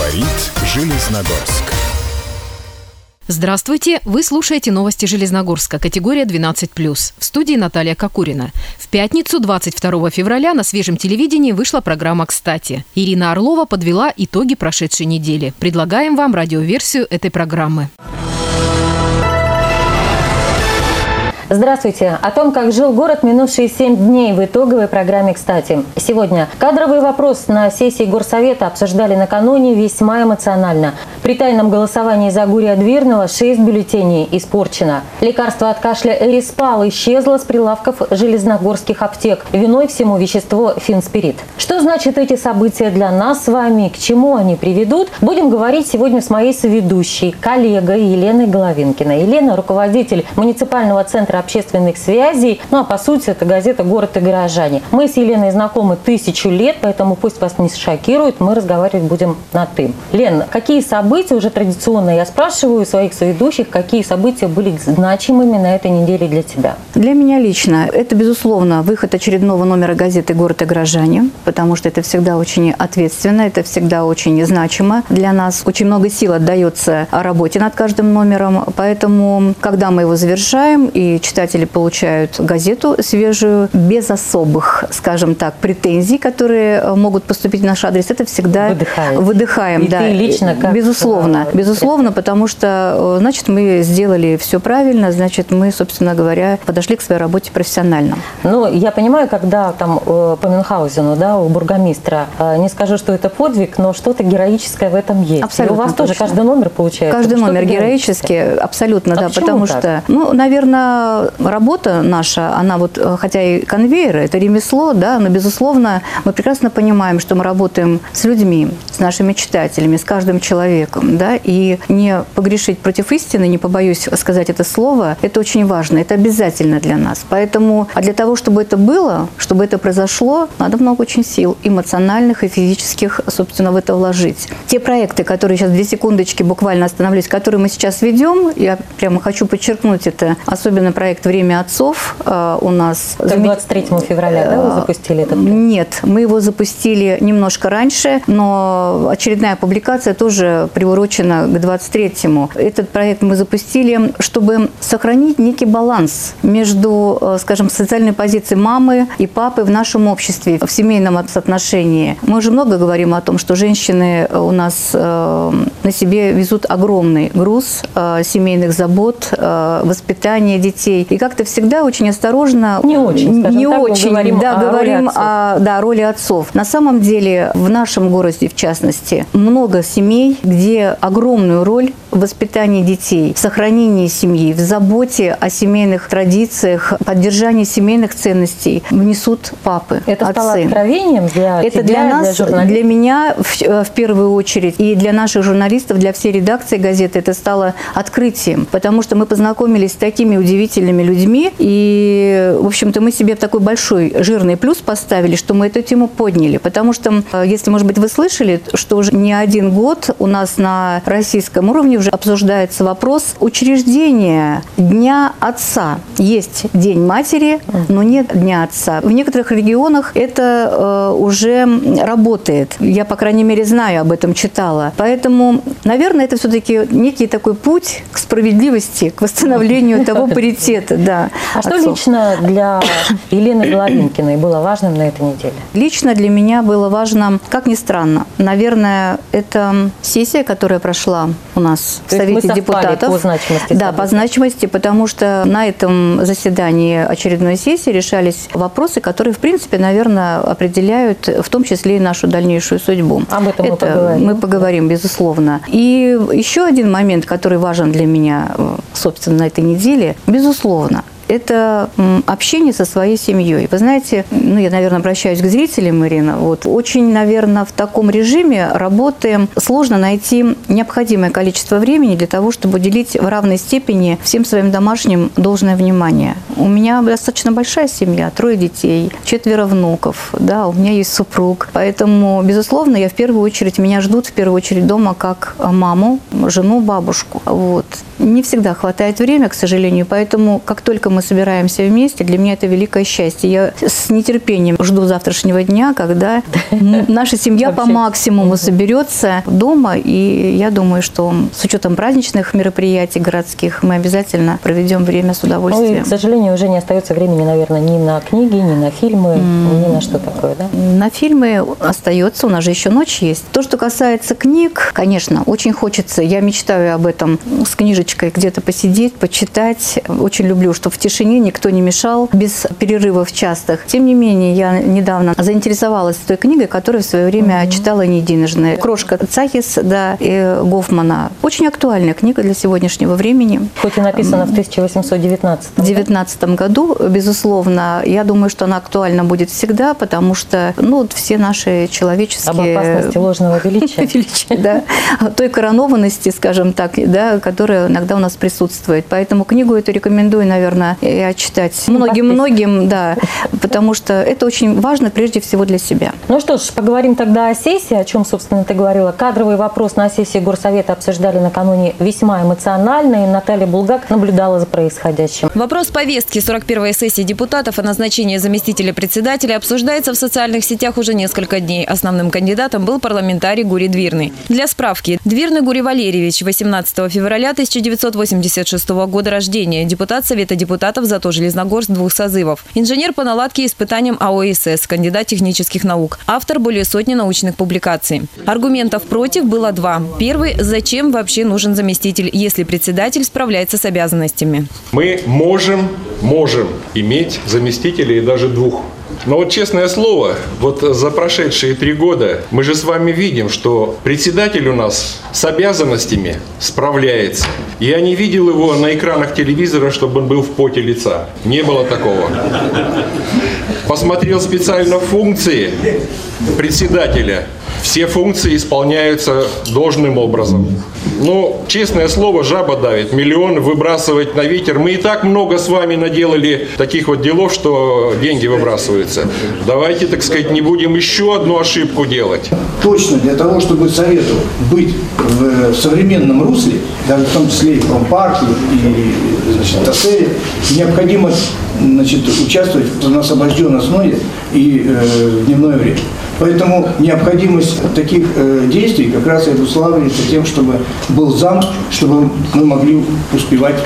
Говорит Железногорск. Здравствуйте! Вы слушаете новости Железногорска, категория 12+. В студии Наталья Кокурина. В пятницу, 22 февраля, на свежем телевидении вышла программа «Кстати». Ирина Орлова подвела итоги прошедшей недели. Предлагаем вам радиоверсию этой программы. Здравствуйте! О том, как жил город минувшие 7 дней в итоговой программе «Кстати». Сегодня кадровый вопрос на сессии Горсовета обсуждали накануне весьма эмоционально. При тайном голосовании за Гурия Двирного 6 бюллетеней испорчено. Лекарство от кашля Эриспал исчезло с прилавков железногорских аптек. Виной всему вещество финспирит. Что значит эти события для нас с вами, к чему они приведут, будем говорить сегодня с моей соведущей, коллегой Еленой Головинкиной. Елена – руководитель муниципального центра общественных связей. Ну а по сути это газета «Город и горожане». Мы с Еленой знакомы 1000 лет, поэтому пусть вас не шокирует, мы разговаривать будем на «ты». Лен, какие события, уже традиционно я спрашиваю своих соведущих, какие события были значимыми на этой неделе для тебя? Для меня лично это, безусловно, выход очередного номера газеты «Город и горожане», потому что это всегда очень ответственно, это всегда очень значимо для нас. Очень много сил отдается работе над каждым номером, поэтому, когда мы его завершаем и читатели получают газету свежую, без особых, скажем так, претензий, которые могут поступить в наш адрес, это всегда выдыхаем. И да. Ты лично как? Безусловно, потому что, значит, мы сделали все правильно, значит, мы, собственно говоря, подошли к своей работе профессионально. Ну, я понимаю, когда там по Мюнхгаузену, да, у бургомистра, не скажу, что это подвиг, но что-то героическое в этом есть. Абсолютно. И у вас тоже каждый номер получается? Каждый номер героический, абсолютно, да, потому что, наверное, работа наша, она вот, хотя и конвейер, это ремесло, да, но, безусловно, мы прекрасно понимаем, что мы работаем с людьми, с нашими читателями, с каждым человеком, да, и не погрешить против истины, не побоюсь сказать это слово, это очень важно, это обязательно для нас. Поэтому, а для того, чтобы это было, чтобы это произошло, надо много очень сил, эмоциональных и физических, собственно, в это вложить. Те проекты, которые сейчас, 2 секундочки буквально остановлюсь, которые мы сейчас ведем, я прямо хочу подчеркнуть это, особенно проект «Время отцов» у нас. Как 23 февраля, да, вы запустили этот проект? Нет, мы его запустили немножко раньше, но очередная публикация тоже приурочена к 23-му. Этот проект мы запустили, чтобы сохранить некий баланс между, скажем, социальной позицией мамы и папы в нашем обществе, в семейном соотношении. Мы уже много говорим о том, что женщины у нас на себе везут огромный груз семейных забот, воспитания детей. И как-то всегда очень осторожно, говорим о роли отцов. На самом деле в нашем городе, в частности, много семей, где огромную роль в воспитании детей, в сохранении семьи, в заботе о семейных традициях, поддержании семейных ценностей внесут папы, это отцы. Стало откровением для это тебя, для нас, для меня в первую очередь, и для наших журналистов, для всей редакции газеты это стало открытием, потому что мы познакомились с такими удивительными людьми, и, в общем-то, мы себе такой большой жирный плюс поставили, что мы эту тему подняли, потому что, если, может быть, вы слышали, что уже не один год у нас на российском уровне уже обсуждается вопрос учреждения Дня Отца. Есть День матери, но нет Дня Отца. В некоторых регионах это уже работает. Я, по крайней мере, знаю об этом, читала. Поэтому, наверное, это все-таки некий такой путь к справедливости, к восстановлению того паритета. Да, а что лично для Елены Головинкиной было важным на этой неделе? Лично для меня было важно, как ни странно, наверное, это сессия, которая прошла у нас в Совете депутатов. По значимости. Да, по значимости, потому что на этом заседании очередной сессии решались вопросы, которые, в принципе, наверное, определяют в том числе и нашу дальнейшую судьбу. Об этом мы поговорим, безусловно. И еще один момент, который важен для меня, собственно, на этой неделе, безусловно, это общение со своей семьей. Вы знаете, я, наверное, обращаюсь к зрителям, Ирина, очень, наверное, в таком режиме работы сложно найти необходимое количество времени для того, чтобы уделить в равной степени всем своим домашним должное внимание. У меня достаточно большая семья, 3 детей, 4 внуков, да, у меня есть супруг. Поэтому, безусловно, меня ждут в первую очередь дома как маму, жену, бабушку. Не всегда хватает времени, к сожалению, поэтому как только мы собираемся вместе, для меня это великое счастье. Я с нетерпением жду завтрашнего дня, когда наша семья по максимуму соберется дома, и я думаю, что с учетом праздничных мероприятий городских мы обязательно проведем время с удовольствием. Ну и, к сожалению, уже не остается времени, наверное, ни на книги, ни на фильмы, ни на что такое, да? На фильмы остается, у нас же еще ночь есть. То, что касается книг, конечно, очень хочется, я мечтаю об этом, с книжечкой где-то посидеть, почитать. Очень люблю, чтобы в тишине никто не мешал, без перерывов частых. Тем не менее, я недавно заинтересовалась той книгой, которую в свое время читала не единожды. «Крошка Цахис», да, и Гофмана. Очень актуальная книга для сегодняшнего времени. Хоть и написана в 1819 году, безусловно. Я думаю, что она актуальна будет всегда, потому что все наши человеческие... Об опасности ложного величия. Да. Той коронованности, скажем так, да, которая иногда у нас присутствует. Поэтому книгу эту рекомендую, наверное, читать многим, да, потому что это очень важно прежде всего для себя. Ну что ж, поговорим тогда о сессии, о чем, собственно, ты говорила. Кадровый вопрос на сессии Горсовета обсуждали накануне весьма эмоционально, и Наталья Булгак наблюдала за происходящим. Вопрос повестки 41-й сессии депутатов о назначении заместителя председателя обсуждается в социальных сетях уже несколько дней. Основным кандидатом был парламентарий Гурий Двирный. Для справки, Двирный Гурий Валерьевич, 18 февраля 1986 года рождения, депутат Совета депутатов ЗАТО Железногорск 2 созывов, инженер по наладке и испытаниям АОСС, кандидат технических наук, автор более сотни научных публикаций. Аргументов против было 2. Первый – зачем вообще нужен заместитель, если председатель справляется с обязанностями? Мы можем иметь заместителей и даже 2. Но вот честное слово, вот за прошедшие 3 года мы же с вами видим, что председатель у нас с обязанностями справляется. Я не видел его на экранах телевизора, чтобы он был в поте лица. Не было такого. Посмотрел специально функции председателя. Все функции исполняются должным образом. Но, честное слово, жаба давит. Миллионы выбрасывать на ветер. Мы и так много с вами наделали таких вот делов, что деньги выбрасываются. Давайте, так сказать, не будем еще одну ошибку делать. Точно для того, чтобы Совету быть в современном русле, даже в том числе и в промпарке, и ТАСЭРе, необходимо участвовать на освобожденной основе и в дневное время. Поэтому необходимость таких действий как раз и обуславливается тем, чтобы был зам, чтобы мы могли успевать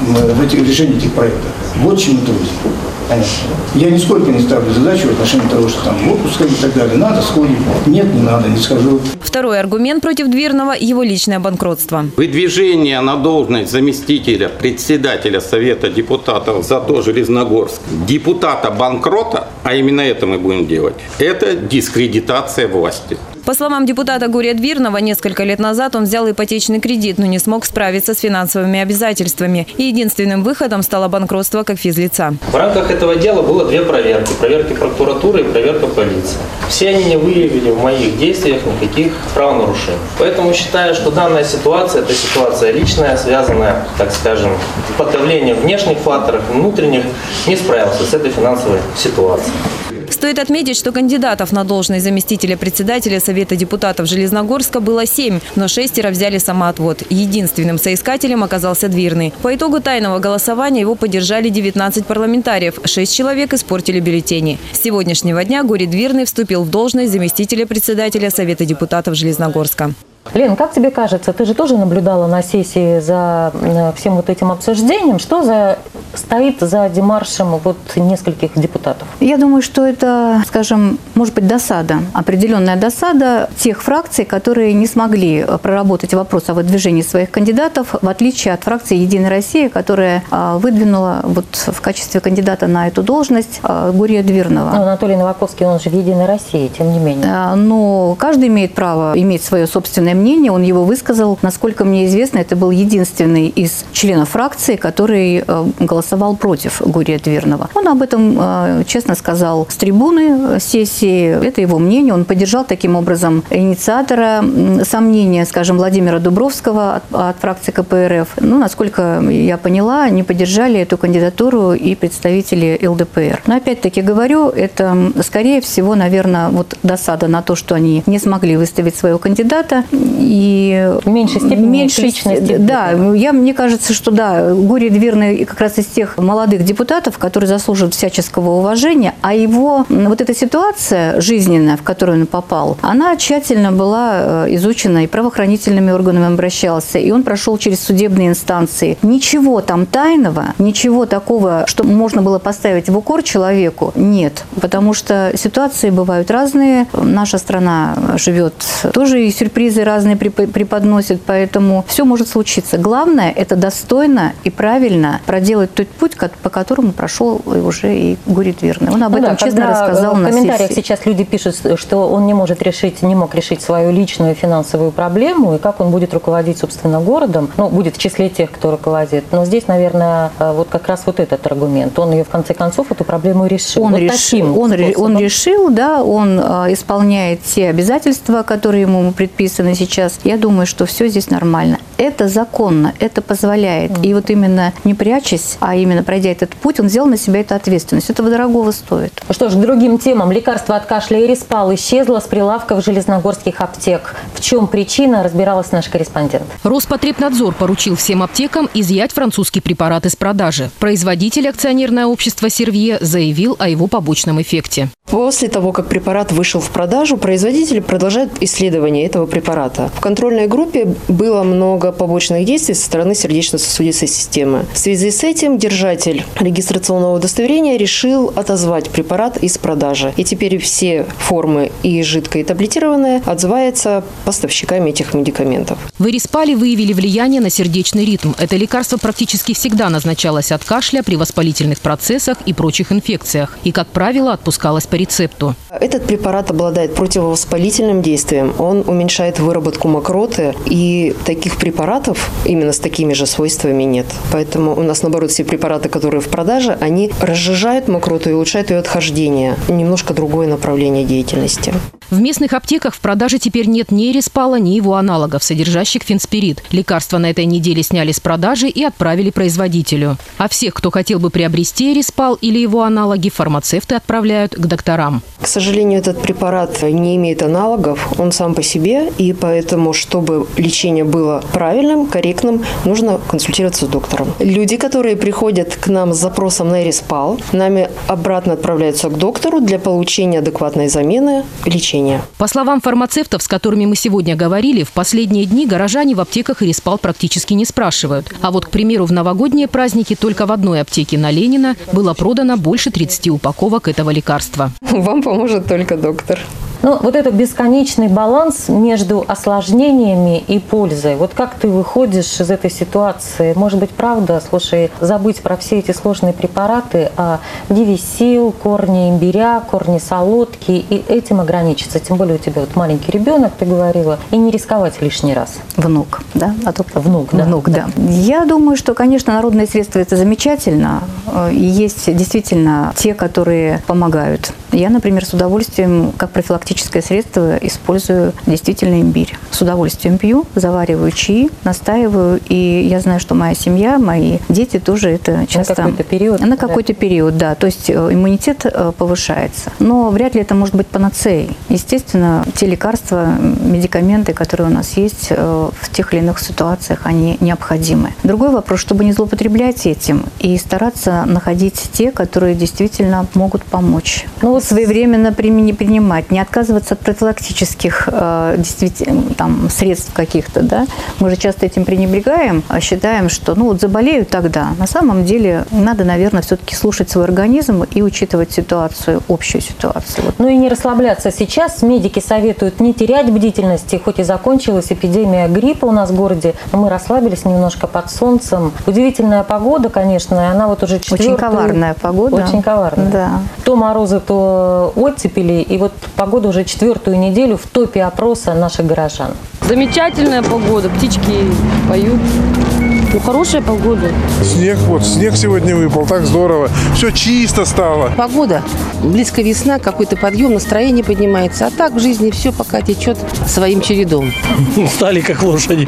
в решении этих проектов. Вот чему это вызвано. Понятно. Я нисколько не ставлю задачу в отношении того, что там в отпуск и так далее. Надо, сходим. Нет, не надо, не схожу. Второй аргумент против Двирного – его личное банкротство. Выдвижение на должность заместителя председателя Совета депутатов ЗАТО Железногорск депутата-банкрота, а именно это мы будем делать, это дискредитация власти. По словам депутата Гурия Двирного, несколько лет назад он взял ипотечный кредит, но не смог справиться с финансовыми обязательствами. И единственным выходом стало банкротство как физлица. В рамках этого дела было 2 проверки. Проверки прокуратуры и проверка полиции. Все они не выявили в моих действиях никаких правонарушений. Поэтому считаю, что данная ситуация – это ситуация личная, связанная, так скажем, с подавлением внешних факторов, внутренних. Не справился с этой финансовой ситуацией. Стоит отметить, что кандидатов на должность заместителя председателя Совета депутатов Железногорска было 7, но 6 взяли самоотвод. Единственным соискателем оказался Двирный. По итогу тайного голосования его поддержали 19 парламентариев, 6 человек испортили бюллетени. С сегодняшнего дня Гурий Двирный вступил в должность заместителя председателя Совета депутатов Железногорска. Лен, как тебе кажется, ты же тоже наблюдала на сессии за всем вот этим обсуждением, что стоит за демаршем вот нескольких депутатов? Я думаю, что это, скажем, может быть досада, определенная досада тех фракций, которые не смогли проработать вопрос о выдвижении своих кандидатов, в отличие от фракции «Единая Россия», которая выдвинула вот в качестве кандидата на эту должность Гурия Двирного. Но Анатолий Новаковский, он же в «Единой России», тем не менее. Но каждый имеет право иметь свое собственное мнение, он его высказал. Насколько мне известно, это был единственный из членов фракции, который голосовал против Гурия Двирного. Он об этом честно сказал с трибуны сессии. Это его мнение. Он поддержал таким образом инициатора сомнения, скажем, Владимира Дубровского от фракции КПРФ. Ну, насколько я поняла, не поддержали эту кандидатуру и представители ЛДПР. Но опять-таки говорю, это скорее всего, наверное, вот досада на то, что они не смогли выставить своего кандидата. И в меньшей степени личности. Да, мне кажется, что да, Гурий Двирный как раз из тех молодых депутатов, которые заслуживают всяческого уважения, а его вот эта ситуация жизненная, в которую он попал, она тщательно была изучена и правоохранительными органами обращался, и он прошел через судебные инстанции. Ничего там тайного, ничего такого, что можно было поставить в укор человеку, нет. Потому что ситуации бывают разные. Наша страна живет тоже, и сюрпризы разные преподносит, поэтому все может случиться. Главное – это достойно и правильно проделать тот путь, по которому прошел уже и Гурий Двирный. Он об этом честно рассказал на сессии. В комментариях сейчас люди пишут, что он не мог решить свою личную финансовую проблему, и как он будет руководить, собственно, городом, будет в числе тех, кто руководит. Но здесь, наверное, вот как раз вот этот аргумент. Он ее, в конце концов, эту проблему решил. Он решил, да, он исполняет те обязательства, которые ему предписаны сейчас. Я думаю, что все здесь нормально. Это законно, это позволяет. И вот именно не прячась, а именно пройдя этот путь, он взял на себя эту ответственность. Этого дорогого стоит. Что ж, к другим темам. Лекарство от кашля Ириспал исчезло с прилавков железногорских аптек. В чем причина, разбиралась наш корреспондент. Роспотребнадзор поручил всем аптекам изъять французский препарат из продажи. Производитель, акционерное общество «Сервье», заявил о его побочном эффекте. После того, как препарат вышел в продажу, производители продолжают исследование этого препарата. В контрольной группе было много побочных действий со стороны сердечно-сосудистой системы. В связи с этим держатель регистрационного удостоверения решил отозвать препарат из продажи. И теперь все формы и жидкое, и таблетированное отзываются поставщиками этих медикаментов. В Ириспале выявили влияние на сердечный ритм. Это лекарство практически всегда назначалось от кашля при воспалительных процессах и прочих инфекциях. И, как правило, отпускалось по рецепту. Этот препарат обладает противовоспалительным действием. Он уменьшает выработку мокроты. И таких препаратов именно с такими же свойствами нет. Поэтому у нас, наоборот, все препараты, которые в продаже, они разжижают мокроту и улучшают ее отхождение. Немножко другое направление деятельности. В местных аптеках в продаже теперь нет ни Ириспала, ни его аналогов, содержащих фенспирид. Лекарства на этой неделе сняли с продажи и отправили производителю. А всех, кто хотел бы приобрести Ириспал или его аналоги, фармацевты отправляют к докторам. К сожалению, этот препарат не имеет аналогов, он сам по себе, и поэтому, чтобы лечение было правильным, корректным, нужно консультироваться с доктором. Люди, которые приходят к нам с запросом на Ириспал, нами обратно отправляются к доктору для получения адекватной замены лечения. По словам фармацевтов, с которыми мы сегодня говорили, в последние дни горожане в аптеках Ириспал практически не спрашивают. А вот, к примеру, в новогодние праздники только в одной аптеке на Ленина было продано больше 30 упаковок этого лекарства. Вам поможет только доктор. Вот этот бесконечный баланс между осложнениями и пользой. Вот как ты выходишь из этой ситуации? Может быть, правда, слушай, забыть про все эти сложные препараты, а дивисил, корни имбиря, корни солодки, и этим ограничиться. Тем более у тебя вот маленький ребенок, ты говорила, и не рисковать лишний раз. Внук, да? Внук, да. Внук, да. Я думаю, что, конечно, народные средства – это замечательно. И есть действительно те, которые помогают. Я, например, с удовольствием, как профилактическое средство, использую действительно имбирь. С удовольствием пью, завариваю чаи, настаиваю. И я знаю, что моя семья, мои дети тоже это часто... На какой-то период? На какой-то период, да. То есть иммунитет повышается. Но вряд ли это может быть панацеей. Естественно, те лекарства, медикаменты, которые у нас есть в тех или иных ситуациях, они необходимы. Другой вопрос, чтобы не злоупотреблять этим и стараться находить те, которые действительно могут помочь. Своевременно принимать, не отказываться от профилактических действительно, средств каких-то. Да? Мы же часто этим пренебрегаем, считаем, что заболею тогда. На самом деле надо, наверное, все-таки слушать свой организм и учитывать ситуацию, общую ситуацию. И не расслабляться. Сейчас медики советуют не терять бдительности, хоть и закончилась эпидемия гриппа у нас в городе, но мы расслабились немножко под солнцем. Удивительная погода, конечно, она вот уже четвертую... Очень коварная погода. Очень коварная. Да. То морозы, то оттепели, и вот погода уже 4-ю неделю в топе опроса наших горожан. Замечательная погода, птички поют. Хорошая погода. Снег сегодня выпал, так здорово. Все чисто стало. Погода. Близко весна, какой-то подъем, настроение поднимается. А так в жизни все пока течет своим чередом. Устали, как лошади.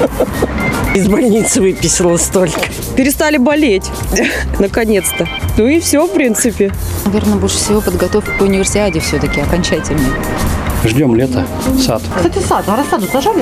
Из больницы выписалась только. Перестали болеть, наконец-то. И все, в принципе. Наверное, больше всего подготовка к универсиаде все-таки окончательной. Ждем лета, сад. Кстати, сад. А рассаду сажали?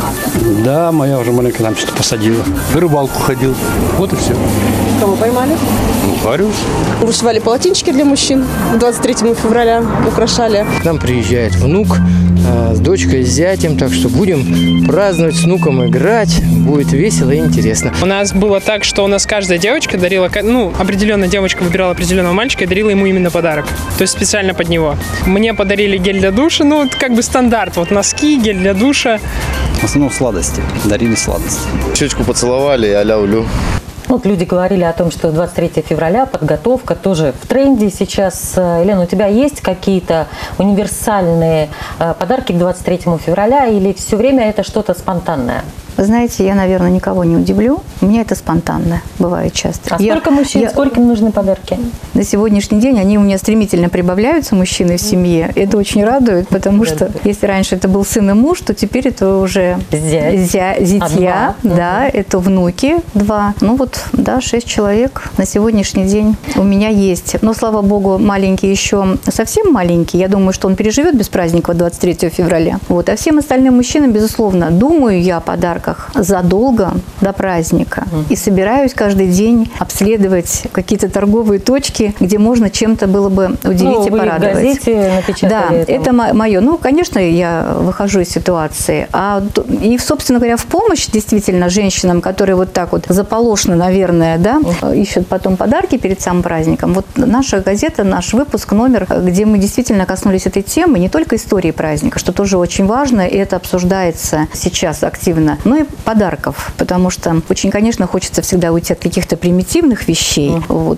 Да, моя уже маленькая там что-то посадила. В рыбалку ходил. Вот и все. Кого поймали? Варюсь. Вышивали полотенчики для мужчин 23 февраля, украшали. К нам приезжает внук с дочкой, с зятем, так что будем праздновать, с внуком играть. Будет весело и интересно. У нас было так, что у нас каждая девочка дарила, определенная девочка выбирала определенного мальчика и дарила ему именно подарок. То есть специально под него. Мне подарили гель для душа, стандарт. Вот носки, гель для душа. В основном сладости. Дарили сладости. Щечку поцеловали, аля-улю. Вот люди говорили о том, что 23 февраля подготовка тоже в тренде сейчас. Елена, у тебя есть какие-то универсальные подарки к 23 февраля или все время это что-то спонтанное? Вы знаете, я, наверное, никого не удивлю. У меня это спонтанно бывает часто. А сколько мужчин, сколько им нужны подарки? На сегодняшний день они у меня стремительно прибавляются, мужчины в семье. Это очень радует, потому что если раньше это был сын и муж, то теперь это уже зятья, да, это внуки 2. 6 человек на сегодняшний день у меня есть. Но, слава богу, маленький еще совсем маленький. Я думаю, что он переживет без праздника 23 февраля. А всем остальным мужчинам, безусловно, думаю я о подарках задолго до праздника. И собираюсь каждый день обследовать какие-то торговые точки, где можно чем-то было бы удивить и порадовать. В газете напечатали это. Это мое. Конечно, я выхожу из ситуации. И, собственно говоря, в помощь действительно женщинам, которые вот так вот заполошно, наверное, ищут потом подарки перед самым праздником. Наша газета, наш выпуск, номер, где мы действительно коснулись этой темы, не только истории праздника, что тоже очень важно, и это обсуждается сейчас активно, но и подарков, потому что очень, конечно, хочется всегда уйти от каких-то примитивных вещей.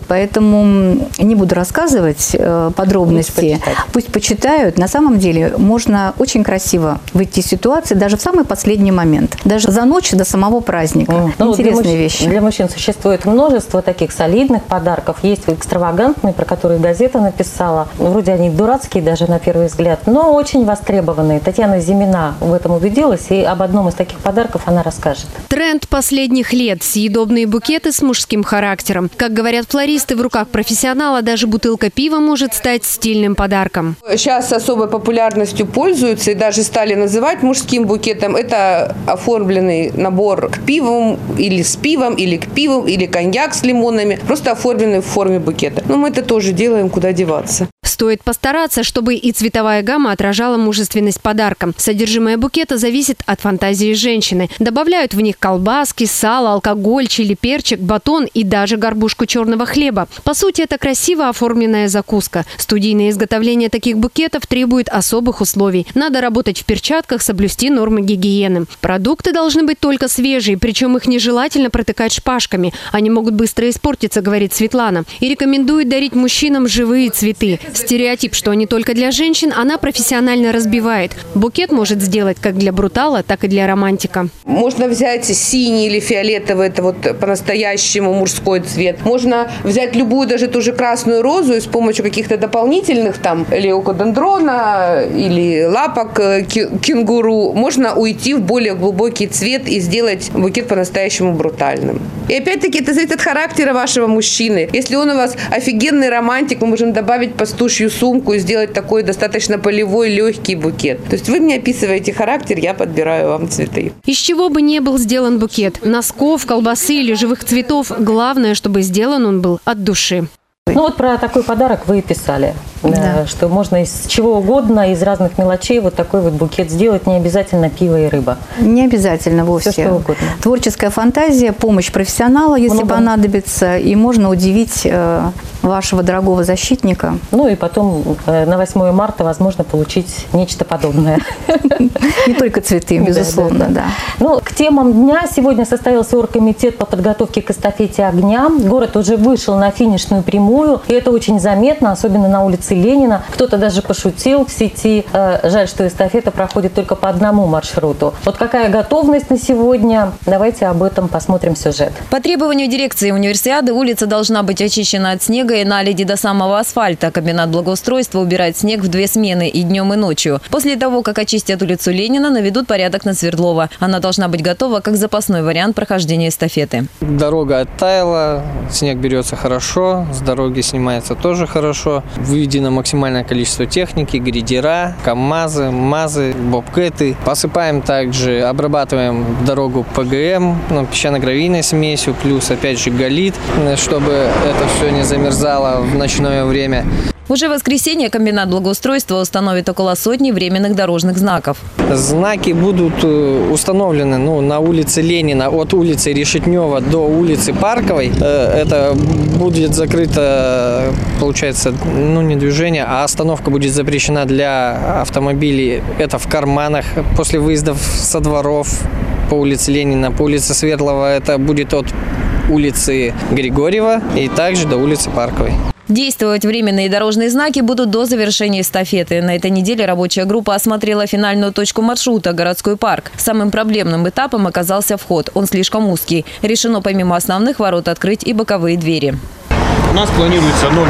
Поэтому не буду рассказывать подробности. Пусть почитают. На самом деле можно очень красиво выйти из ситуации даже в самый последний момент. Даже за ночь до самого праздника. Интересные вещи. Для мужчин существует множество таких солидных подарков. Есть экстравагантные, про которые газета написала. Вроде они дурацкие даже на первый взгляд, но очень востребованные. Татьяна Зимина в этом убедилась, и об одном из таких подарков она расскажет. Тренд последних лет – съедобные букеты с мужским характером. Как говорят флористы, в руках профессионала даже бутылка пива может стать стильным подарком. Сейчас особой популярностью пользуются и даже стали называть мужским букетом. Это оформленный набор к пиву или с пивом, или к пиву, или коньяк с лимонами. Просто оформленный в форме букета. Но мы это тоже делаем, куда деваться. Стоит постараться, чтобы и цветовая гамма отражала мужественность подарка. Содержимое букета зависит от фантазии женщины. Добавляют в них колбаски, сало, алкоголь, чили, перчик, батон и даже горбушку черного хлеба. По сути, это красиво оформленная закуска. Студийное изготовление таких букетов требует особых условий. Надо работать в перчатках, соблюсти нормы гигиены. Продукты должны быть только свежие, причем их нежелательно протыкать шпажками. Они могут быстро испортиться, говорит Светлана. И рекомендует дарить мужчинам живые цветы. Стереотип, что они только для женщин, она профессионально разбивает. Букет может сделать как для брутала, так и для романтика. Можно взять синий или фиолетовый, это по-настоящему мужской цвет. Можно взять любую, даже ту же красную розу, и с помощью каких-то дополнительных леокодендрона или лапок кенгуру можно уйти в более глубокий цвет и сделать букет по-настоящему брутальным. И опять-таки это зависит от характера вашего мужчины. Если он у вас офигенный романтик, мы можем добавить пастушью сумку и сделать такой достаточно полевой, легкий букет. То есть вы мне описываете характер, я подбираю вам цветы. Из чего бы ни был сделан букет – носков, колбасы или живых цветов – главное, чтобы сделан он был от души. Про такой подарок вы писали, что можно из чего угодно, из разных мелочей такой букет сделать, не обязательно пиво и рыба. Не обязательно вовсе. Все, что угодно. Творческая фантазия, помощь профессионала, если понадобится, и можно удивить вашего дорогого защитника. И потом на 8 марта, возможно, получить нечто подобное. Не только цветы, безусловно, да. К темам дня сегодня состоялся оргкомитет по подготовке к эстафете огня. Город уже вышел на финишную прямую, и это очень заметно, особенно на улице Ленина. Кто-то даже пошутил в сети. Жаль, что эстафета проходит только по одному маршруту. Какая готовность на сегодня? Давайте об этом посмотрим сюжет. По требованию дирекции универсиады улица должна быть очищена от снега и наледи до самого асфальта. Комбинат благоустройства убирает снег в 2 смены, и днем, и ночью. После того, как очистят улицу Ленина, наведут порядок на Свердлова. Она должна быть готова как запасной вариант прохождения эстафеты. Дорога оттаяла, снег берется хорошо, с дороги снимается тоже хорошо. Выведены выведено максимальное количество техники, грейдера, КАМАЗы, МАЗы, бобкэты. Посыпаем также, обрабатываем дорогу ПГМ, песчано-гравийной смесью, плюс опять же галит, чтобы это все не замерзало в ночное время. Уже в воскресенье комбинат благоустройства установит около 100 временных дорожных знаков. Знаки будут установлены на улице Ленина от улицы Решетнева до улицы Парковой. Это будет закрыто, получается, не движение, а остановка будет запрещена для автомобилей. Это в карманах после выездов со дворов по улице Ленина, по улице Светлого. Это будет от улицы Григорьева и также до улицы Парковой. Действовать временные дорожные знаки будут до завершения эстафеты. На этой неделе рабочая группа осмотрела финальную точку маршрута – городской парк. Самым проблемным этапом оказался вход. Он слишком узкий. Решено помимо основных ворот открыть и боковые двери. У нас планируется 0-5.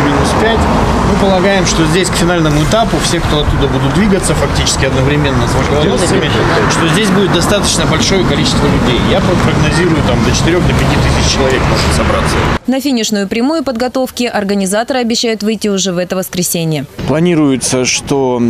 Мы полагаем, что здесь к финальному этапу все, кто оттуда будут двигаться фактически одновременно с вождолоносцами, что здесь будет достаточно большое количество людей. Я прогнозирую до 4 до 5 тысяч человек может собраться. На финишную прямую подготовки организаторы обещают выйти уже в это воскресенье. Планируется, что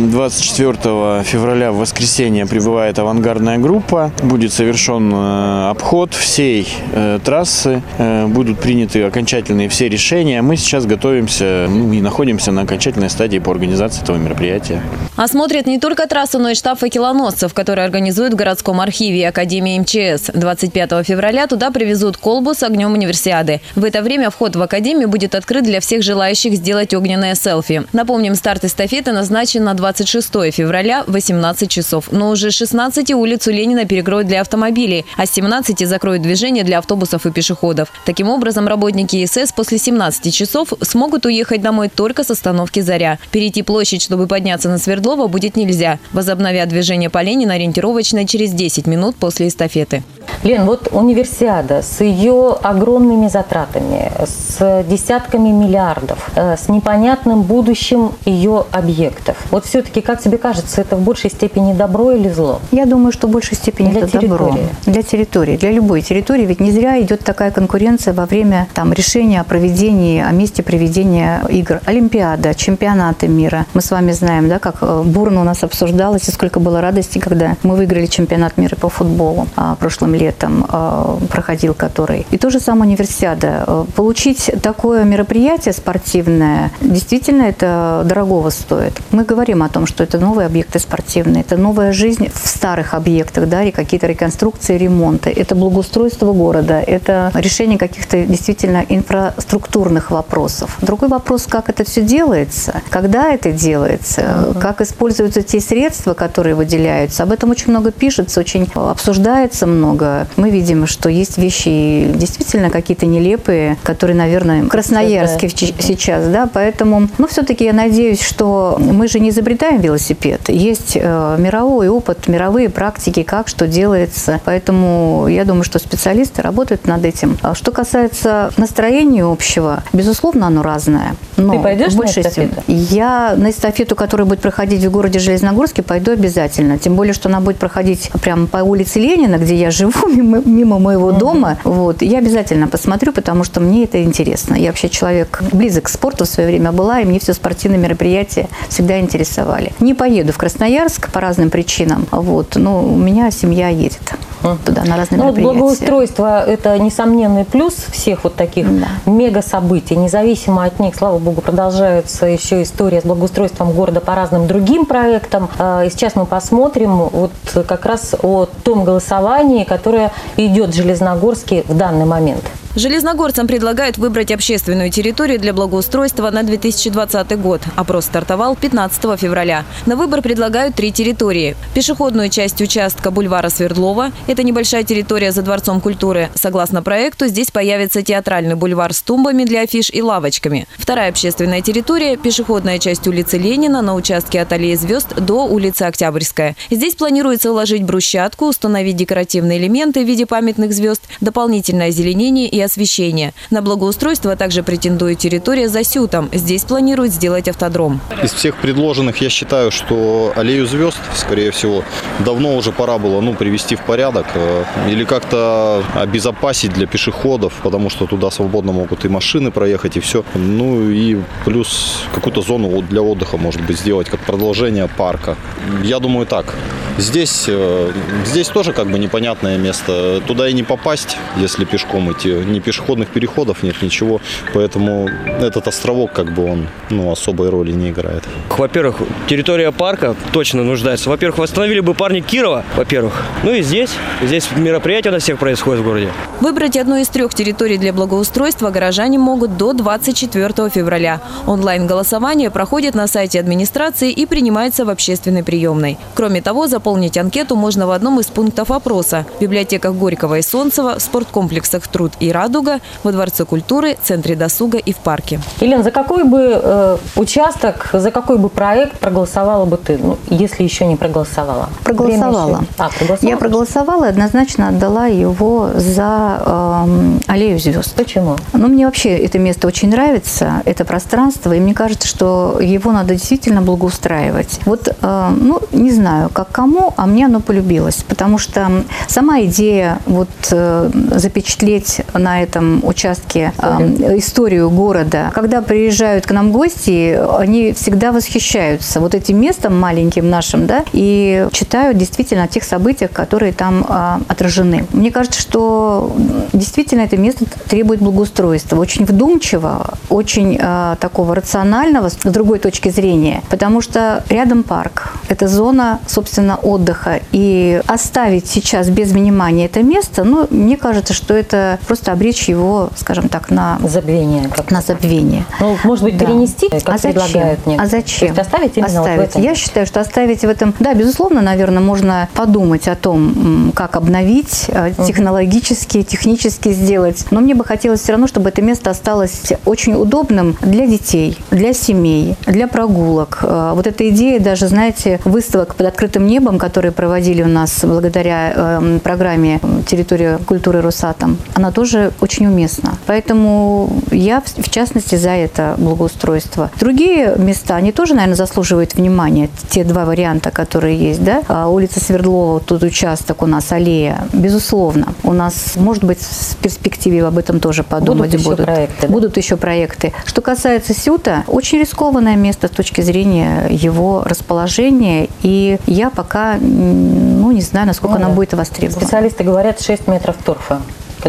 24 февраля в воскресенье прибывает авангардная группа. Будет совершен обход всей трассы. Будут приняты окончательные все решения. Мы сейчас готовимся и находимся на окончательной стадии по организации этого мероприятия. Осмотрят не только трассу, но и штаб факелоносцев, который организуют в городском архиве и Академии МЧС. 25 февраля туда привезут колбу с огнем универсиады. В это время вход в Академию будет открыт для всех желающих сделать огненное селфи. Напомним, старт эстафеты назначен на 26 февраля в 18 часов. Но уже с 16 улицу Ленина перекроют для автомобилей, а с 17 закроют движение для автобусов и пешеходов. Таким образом, работники СС после 17 часов смогут уехать домой только с остановки «Заря». Перейти площадь, чтобы подняться на Свердлова, будет нельзя. Возобновят движение по Ленина ориентировочно через 10 минут после эстафеты. Лен, вот универсиада с ее огромными затратами, с десятками миллиардов, с непонятным будущим ее объектов. Вот все-таки, как тебе кажется, это в большей степени добро или зло? Я думаю, что в большей степени это добро. Для территории, для любой территории. Ведь не зря идет такая конкуренция во время решения о проведении, о месте проведения игр. Олимпиада, чемпионаты мира. Мы с вами знаем, как бурно у нас обсуждалось, и сколько было радости, когда мы выиграли чемпионат мира по футболу прошлым летом, проходил который. И то же самое универсиада. Получить такое мероприятие спортивное, действительно, это дорогого стоит. Мы говорим о том, что это новые объекты спортивные, это новая жизнь в старых объектах, и какие-то реконструкции, ремонты, это благоустройство города, это решение каких-то действительно инфраструктурных вопросов. Другой вопрос, как это все делается, когда это делается, как используются те средства, которые выделяются. Об этом очень много пишется, очень обсуждается много. Мы видим, что есть вещи действительно какие-то нелепые, которые, наверное, в Красноярске сейчас, поэтому, все-таки я надеюсь, что мы же не изобретаем велосипед. Есть мировой опыт, мировые практики, как что делается. Поэтому я думаю, что специалисты работают над этим. Что касается настроения общего, безусловно, оно разное. Но ты пойдешь на эстафету? Я на эстафету, которая будет проходить в городе Железногорске, пойду обязательно. Тем более, что она будет проходить прямо по улице Ленина, где я живу, мимо моего дома. Я обязательно посмотрю, потому что мне это интересно. Я вообще человек близок к спорту в свое время была, и мне все спортивные мероприятия всегда интересовали. Не поеду в Красноярск по разным причинам, но у меня семья едет туда на разные мероприятия. Благоустройство – это несомненный плюс всех таких мега-событий. Независимо от них, слава богу, продолжается еще история с благоустройством города по разным другим проектам. И сейчас мы посмотрим как раз о том голосовании, которое идет в Железногорске в данный момент. Железногорцам предлагают выбрать общественную территорию для благоустройства на 2020 год. Опрос стартовал 15 февраля. На выбор предлагают 3 территории. Пешеходную часть участка бульвара Свердлова. Это небольшая территория за Дворцом культуры. Согласно проекту, здесь появится театральный бульвар с тумбами для афиш и лавочками. Вторая общественная территория – пешеходная часть улицы Ленина на участке от Аллеи Звезд до улицы Октябрьская. Здесь планируется уложить брусчатку, установить декоративные элементы в виде памятных звезд, дополнительное озеленение и и освещение. На благоустройство также претендует территория за Сютом. Здесь планируют сделать автодром. Из всех предложенных я считаю, что аллею звезд, скорее всего, давно уже пора было привести в порядок или как-то обезопасить для пешеходов, потому что туда свободно могут и машины проехать, и все. И плюс какую-то зону для отдыха, может быть, сделать как продолжение парка. Я думаю, так. Здесь тоже непонятное место. Туда и не попасть, если пешком идти. Ни пешеходных переходов нет, ничего. Поэтому этот островок он особой роли не играет. Во-первых, территория парка точно нуждается. Во-первых, восстановили бы парник Кирова, во-первых. И здесь мероприятия на всех происходят в городе. Выбрать одну из 3 территорий для благоустройства горожане могут до 24 февраля. Онлайн-голосование проходит на сайте администрации и принимается в общественной приемной. Кроме того, заполнить анкету можно в одном из пунктов опроса – в библиотеках Горького и Солнцева, в спорткомплексах «Труд» и «Радуга», во Дворце культуры, Центре досуга и в парке. Елена, за какой бы участок, за какой бы проект проголосовала бы ты, если еще не проголосовала? Проголосовала. Я проголосовала и однозначно отдала его за аллею звезд. Почему? Мне вообще это место очень нравится, это пространство, и мне кажется, что его надо действительно благоустраивать. Не знаю, как кому, а мне оно полюбилось, потому что сама идея запечатлеть на этом участке историю города. Когда приезжают к нам гости, они всегда восхищаются этим местом маленьким нашим, и читают действительно о тех событиях, которые там отражены. Мне кажется, что действительно это место требует благоустройства. Очень вдумчиво, очень такого рационального, с другой точки зрения, потому что рядом парк. Это зона, собственно, отдыха. И оставить сейчас без внимания это место, мне кажется, что это просто обречь его, скажем так, на забвение. На забвение. Может быть, перенести, как предлагают некоторые. А зачем? То есть оставить именно в этом? Я считаю, что оставить в этом... Да, безусловно, наверное, можно подумать о том, как обновить, технологически, технически сделать. Но мне бы хотелось все равно, чтобы это место осталось очень удобным для детей, для семей, для прогулок. Эта идея даже, знаете, выставок под открытым небом, которые проводили у нас благодаря программе «Территория культуры Росатом», она тоже очень уместна. Поэтому я, в частности, за это благоустройство. Другие места, они тоже, наверное, заслуживают внимания. Те 2 варианта, которые есть, улица Свердлова, тут участок у нас, аллея. Безусловно. У нас, может быть, в перспективе об этом тоже подумать будут еще проекты. Что касается Сюта, очень рискованное место с точки зрения его расположения, и я пока не знаю, насколько оно будет востребовано. Специалисты говорят 6 метров торфа.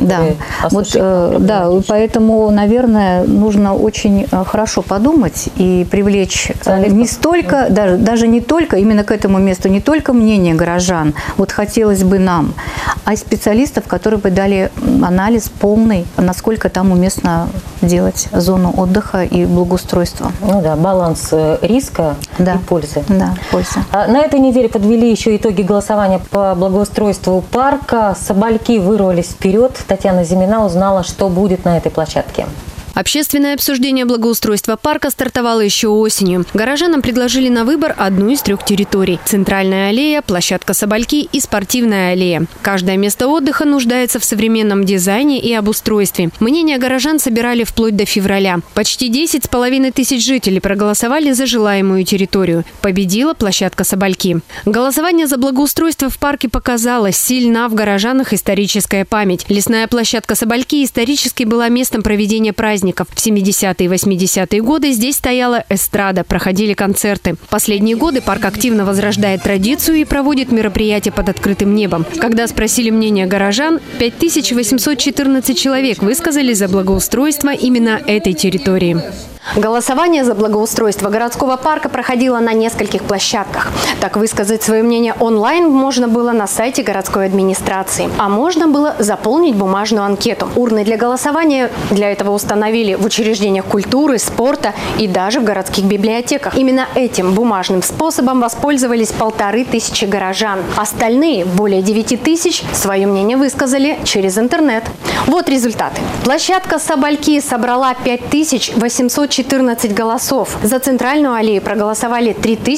Поэтому, наверное, нужно очень хорошо подумать и привлечь не столько, даже не только именно к этому месту, не только мнение горожан, хотелось бы нам, а специалистов, которые бы дали анализ полный, насколько там уместно делать зону отдыха и благоустройства. Баланс риска и пользы. Польза. На этой неделе подвели еще итоги голосования по благоустройству парка. Собольки вырвались вперед. Татьяна Зимина узнала, что будет на этой площадке. Общественное обсуждение благоустройства парка стартовало еще осенью. Горожанам предложили на выбор одну из 3 территорий – центральная аллея, площадка Собольки и спортивная аллея. Каждое место отдыха нуждается в современном дизайне и обустройстве. Мнения горожан собирали вплоть до февраля. Почти 10,5 тысяч жителей проголосовали за желаемую территорию. Победила площадка Собольки. Голосование за благоустройство в парке показало, сильна в горожанах историческая память. Лесная площадка Собольки исторически была местом проведения праздников. В 70-е и 80-е годы здесь стояла эстрада, проходили концерты. Последние годы парк активно возрождает традицию и проводит мероприятия под открытым небом. Когда спросили мнение горожан, 5814 человек высказались за благоустройство именно этой территории. Голосование за благоустройство городского парка проходило на нескольких площадках. Так высказать свое мнение онлайн можно было на сайте городской администрации. А можно было заполнить бумажную анкету. Урны для голосования для этого установили в учреждениях культуры, спорта и даже в городских библиотеках. Именно этим бумажным способом воспользовались 1500 горожан. Остальные, более 9000, свое мнение высказали через интернет. Вот результаты. Площадка Собольки собрала 5814 714 голосов. За центральную аллею проголосовали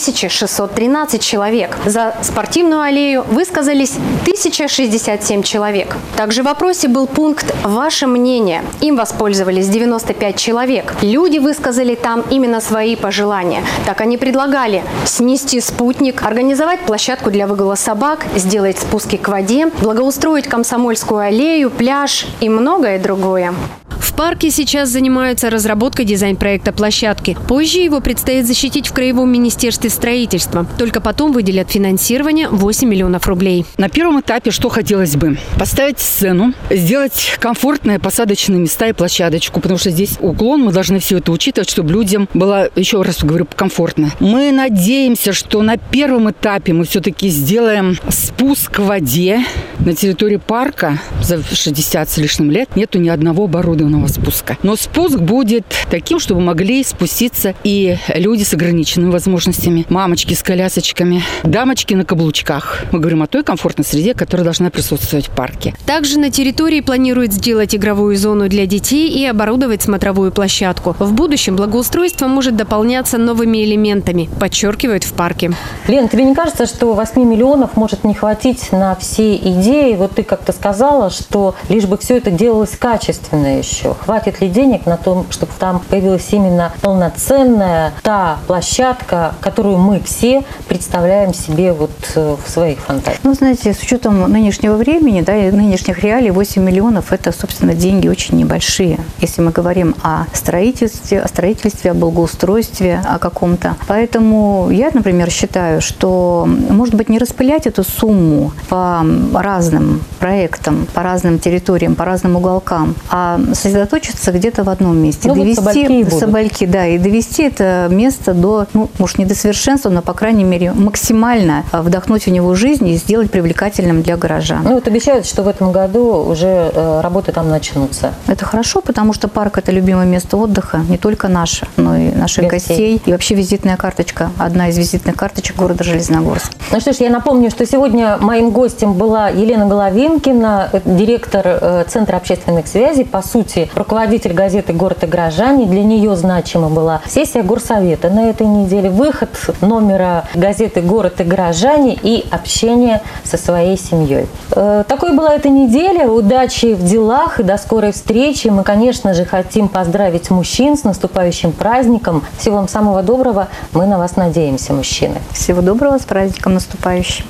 3613 человек. За спортивную аллею высказались 1067 человек. Также в опросе был пункт «Ваше мнение». Им воспользовались 95 человек. Люди высказали там именно свои пожелания. Так они предлагали снести спутник, организовать площадку для выгула собак, сделать спуски к воде, благоустроить Комсомольскую аллею, пляж и многое другое. В парке сейчас занимаются разработкой дизайн-проекта площадки. Позже его предстоит защитить в Краевом министерстве строительства. Только потом выделят финансирование 8 миллионов рублей. На первом этапе что хотелось бы? Поставить сцену, сделать комфортные посадочные места и площадочку, потому что здесь уклон, мы должны все это учитывать, чтобы людям было, еще раз говорю, комфортно. Мы надеемся, что на первом этапе мы все-таки сделаем спуск к воде. На территории парка за 60 с лишним лет нету ни одного оборудованного спуска. Но спуск будет таким, чтобы могли спуститься и люди с ограниченными возможностями, мамочки с колясочками, дамочки на каблучках. Мы говорим о той комфортной среде, которая должна присутствовать в парке. Также на территории планируют сделать игровую зону для детей и оборудовать смотровую площадку. В будущем благоустройство может дополняться новыми элементами, подчеркивают в парке. Лен, тебе не кажется, что 8 миллионов может не хватить на все идеи? Вот ты как-то сказала, что лишь бы все это делалось качественно еще. Хватит ли денег на то, чтобы там появилась именно полноценная та площадка, которую мы все представляем себе вот в своих фантазиях? Ну, знаете, с учетом нынешнего времени, да, и нынешних реалий, 8 миллионов – это, собственно, деньги очень небольшие. Если мы говорим о строительстве, о благоустройстве, о каком-то. Поэтому я, например, считаю, что, может быть, не распылять эту сумму по разным проектам, по разным территориям, по разным уголкам, а сосредоточиться где-то в одном месте. Ну, довести собольки, да, и довести это место до, ну, может, не до совершенства, но, по крайней мере, максимально вдохнуть в него жизнь и сделать привлекательным для горожан. Ну, вот обещают, что в этом году уже работы там начнутся. Это хорошо, потому что парк – это любимое место отдыха, не только наше, но и наших гостей. И вообще визитная карточка, одна из визитных карточек города Железногорск. Ну что ж, я напомню, что сегодня моим гостем была Елена Головенкина, директор Центра общественных связей, по сути, руководитель газеты «Город и горожане». Для нее значима была сессия горсовета на этой неделе, выход номера газеты «Город и горожане» и общение со своей семьей. Такой была эта неделя. Удачи в делах и до скорой встречи. Мы, конечно же, хотим поздравить мужчин с наступающим праздником. Всего вам самого доброго. Мы на вас надеемся, мужчины. Всего доброго, с праздником наступающим.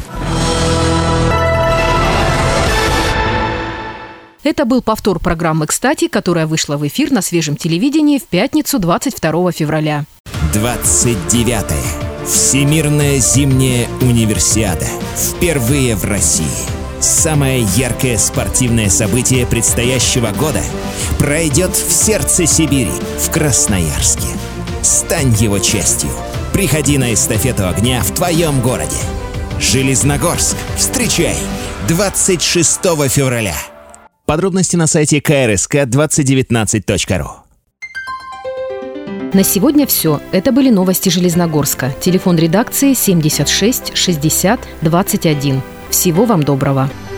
Это был повтор программы «Кстати», которая вышла в эфир на свежем телевидении в пятницу 22 февраля. 29-я. Всемирная зимняя универсиада. Впервые в России. Самое яркое спортивное событие предстоящего года пройдет в сердце Сибири, в Красноярске. Стань его частью. Приходи на эстафету огня в твоем городе. Железногорск. Встречай 26 февраля. Подробности на сайте krsk2019.ru. На сегодня все. Это были новости Железногорска. Телефон редакции 76 60 21. Всего вам доброго.